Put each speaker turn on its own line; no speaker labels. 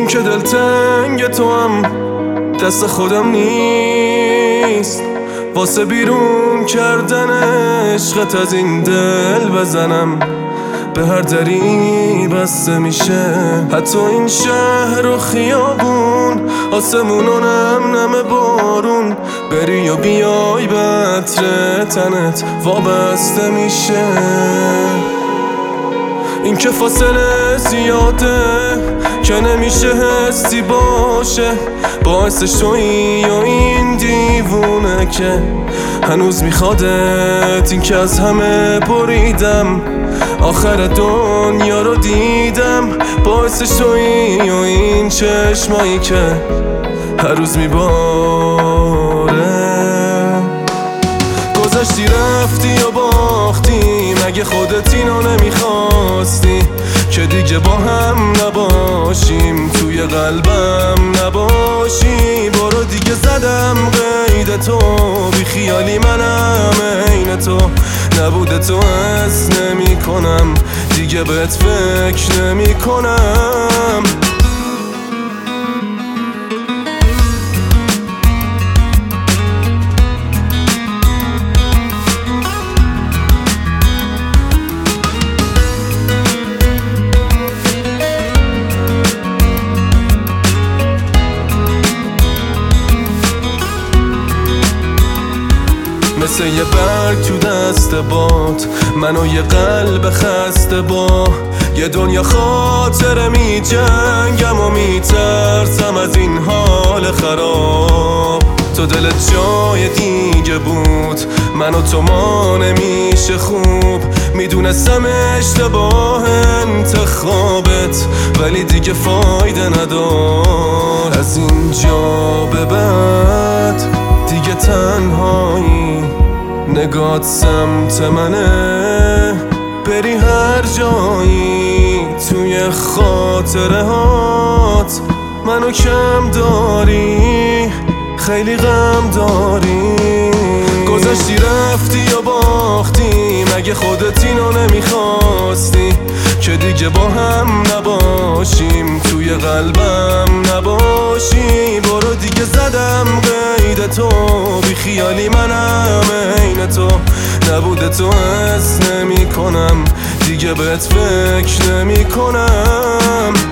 این که دلتنگ تو هم دست خودم نیست، واسه بیرون کردن عشقت از این دل بزنم. به هر دری بسته میشه، حتی این شهر و خیابون، آسمون و نم بارون. بری و بیای به عطر تنت وابسته میشه. این که فاصله زیاده که نمیشه حسی باشه، باعثش تویی و این دیوونه که هنوز میخوادت. این که از همه بریدم، آخر دنیا رو دیدم، باعثش تویی و این چشمایی که هر روز میباره. گذشتی رفتی و باختی، مگه خودت اینو نمیخواستی که دیگه با هم نباشیم، توی قلبم نباشی. برو دیگه زدم قید تو، بی خیالی منم عین تو، نبوده تو حس نمی کنم، دیگه بهت فکر نمی کنم. مثل یه برگ تو دست باد، منو یه قلب خسته با یه دنیا خاطره می جنگم و می ترسم از این حال خراب. تو دلت جای دیگه بود، من و تو ما نمیشه خوب. میدونستم اشتباه انتخابت، ولی دیگه فایده ندار. از اینجا به بعد دیگه تنهایی، نگات سمت منه، بری هر جایی. توی خاطره هات منو کم داری، خیلی غم داری. گذشتی رفتی و باختی، مگه خودت اینو نمیخواستی که دیگه با هم نباشیم، توی قلبم نباشی. برو دیگه زدم قید تو، بی خیالی منم عین تو، نبوده تو حس نمی کنم، دیگه بهت فکر نمی کنم.